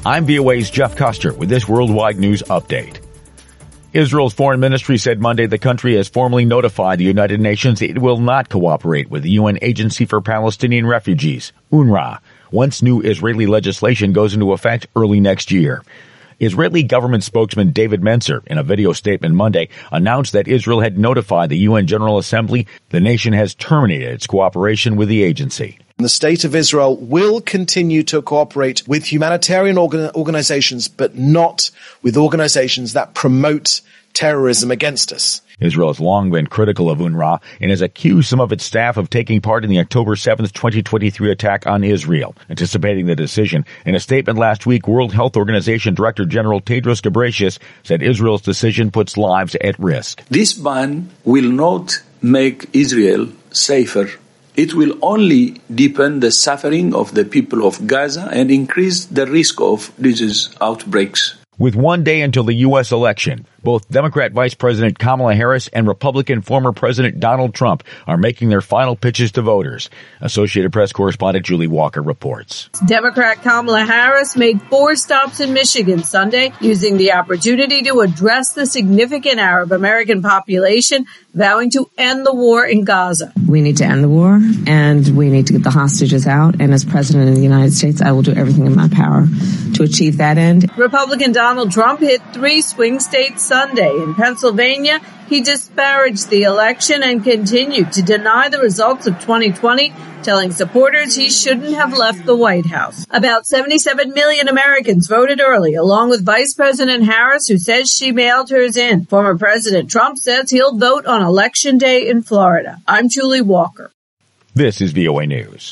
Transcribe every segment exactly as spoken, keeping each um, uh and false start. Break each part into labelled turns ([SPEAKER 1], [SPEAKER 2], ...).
[SPEAKER 1] I'm V O A's Jeff Custer with this Worldwide News Update. Israel's foreign ministry said Monday the country has formally notified the United Nations it will not cooperate with the U N Agency for Palestinian Refugees, UNRWA, once new Israeli legislation goes into effect early next year. Israeli government spokesman David Mencer, in a video statement Monday, announced that Israel had notified the U N General Assembly the nation has terminated its cooperation with the agency.
[SPEAKER 2] The state of Israel will continue to cooperate with humanitarian organ- organizations, but not with organizations that promote terrorism against us.
[SPEAKER 1] Israel has long been critical of UNRWA and has accused some of its staff of taking part in the October seventh, twenty twenty-three attack on Israel. Anticipating the decision, in a statement last week, World Health Organization Director General Tedros Ghebreyesus said Israel's decision puts lives at risk.
[SPEAKER 3] This ban will not make Israel safer. It will only deepen the suffering of the people of Gaza and increase the risk of disease outbreaks.
[SPEAKER 1] With one day until the U S election, both Democrat Vice President Kamala Harris and Republican former President Donald Trump are making their final pitches to voters. Associated Press correspondent Julie Walker reports.
[SPEAKER 4] Democrat Kamala Harris made four stops in Michigan Sunday, using the opportunity to address the significant Arab American population, vowing to end the war in Gaza.
[SPEAKER 5] We need to end the war, and we need to get the hostages out. And as President of the United States, I will do everything in my power to achieve that end.
[SPEAKER 4] Republican Donald Trump hit three swing states Sunday. In Pennsylvania, he disparaged the election and continued to deny the results of twenty twenty, telling supporters he shouldn't have left the White House. About seventy-seven million Americans voted early, along with Vice President Harris, who says she mailed hers in. Former President Trump says he'll vote on Election Day in Florida. I'm Julie Walker.
[SPEAKER 1] This is V O A News.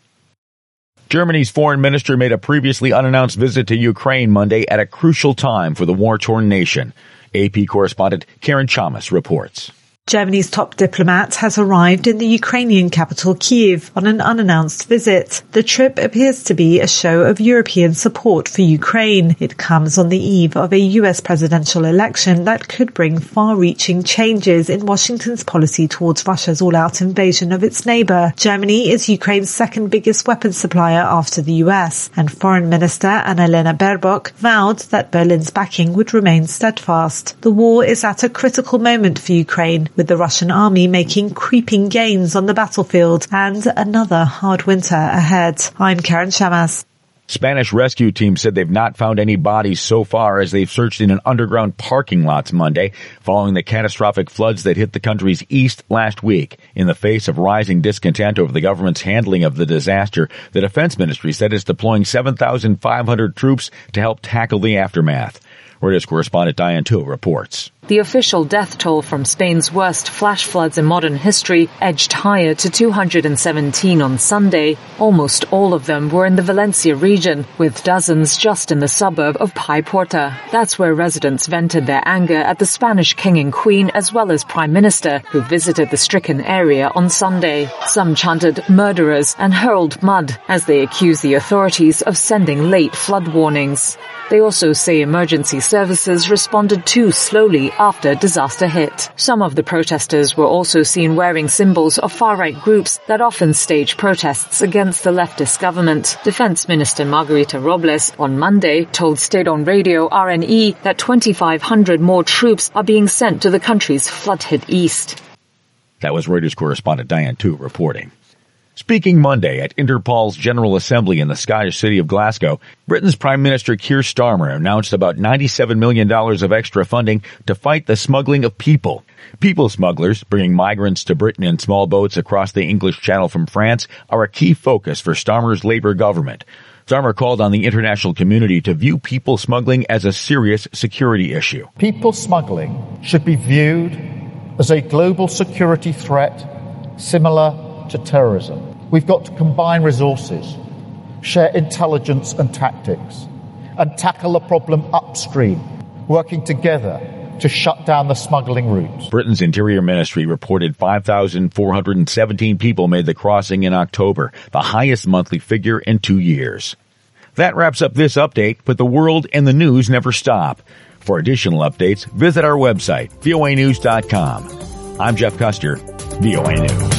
[SPEAKER 1] Germany's foreign minister made a previously unannounced visit to Ukraine Monday at a crucial time for the war-torn nation. A P correspondent Karen Chamas reports.
[SPEAKER 6] Germany's top diplomat has arrived in the Ukrainian capital Kyiv on an unannounced visit. The trip appears to be a show of European support for Ukraine. It comes on the eve of a U S presidential election that could bring far-reaching changes in Washington's policy towards Russia's all-out invasion of its neighbor. Germany is Ukraine's second biggest weapons supplier after the U S, and Foreign Minister Annalena Baerbock vowed that Berlin's backing would remain steadfast. The war is at a critical moment for Ukraine, with the Russian army making creeping gains on the battlefield and another hard winter ahead. I'm Karen Chamas.
[SPEAKER 1] Spanish rescue teams said they've not found any bodies so far as they've searched in an underground parking lot Monday following the catastrophic floods that hit the country's east last week. In the face of rising discontent over the government's handling of the disaster, the Defense Ministry said it's deploying seven thousand five hundred troops to help tackle the aftermath. Reuters correspondent Diane Tu reports.
[SPEAKER 7] The official death toll from Spain's worst flash floods in modern history edged higher to two hundred seventeen on Sunday. Almost all of them were in the Valencia region, with dozens just in the suburb of Paiporta. That's where residents vented their anger at the Spanish king and queen as well as prime minister, who visited the stricken area on Sunday. Some chanted murderers and hurled mud as they accused the authorities of sending late flood warnings. They also say emergency services responded too slowly after disaster hit. Some of the protesters were also seen wearing symbols of far-right groups that often stage protests against the leftist government. Defense Minister Margarita Robles on Monday told state-owned radio R N E that twenty-five hundred more troops are being sent to the country's flood-hit east.
[SPEAKER 1] That was Reuters correspondent Diane Tu reporting. Speaking Monday at Interpol's General Assembly in the Scottish city of Glasgow, Britain's Prime Minister Keir Starmer announced about ninety-seven million dollars of extra funding to fight the smuggling of people. People smugglers, bringing migrants to Britain in small boats across the English Channel from France, are a key focus for Starmer's Labour government. Starmer called on the international community to view people smuggling as a serious security issue.
[SPEAKER 8] People smuggling should be viewed as a global security threat similar to terrorism. We've got to combine resources, share intelligence and tactics, and tackle the problem upstream, working together to shut down the smuggling routes.
[SPEAKER 1] Britain's Interior Ministry reported five thousand four hundred seventeen people made the crossing in October, the highest monthly figure in two years. That wraps up this update, but the world and the news never stop. For additional updates, visit our website, V O A news dot com. I'm Jeff Custer, V O A News.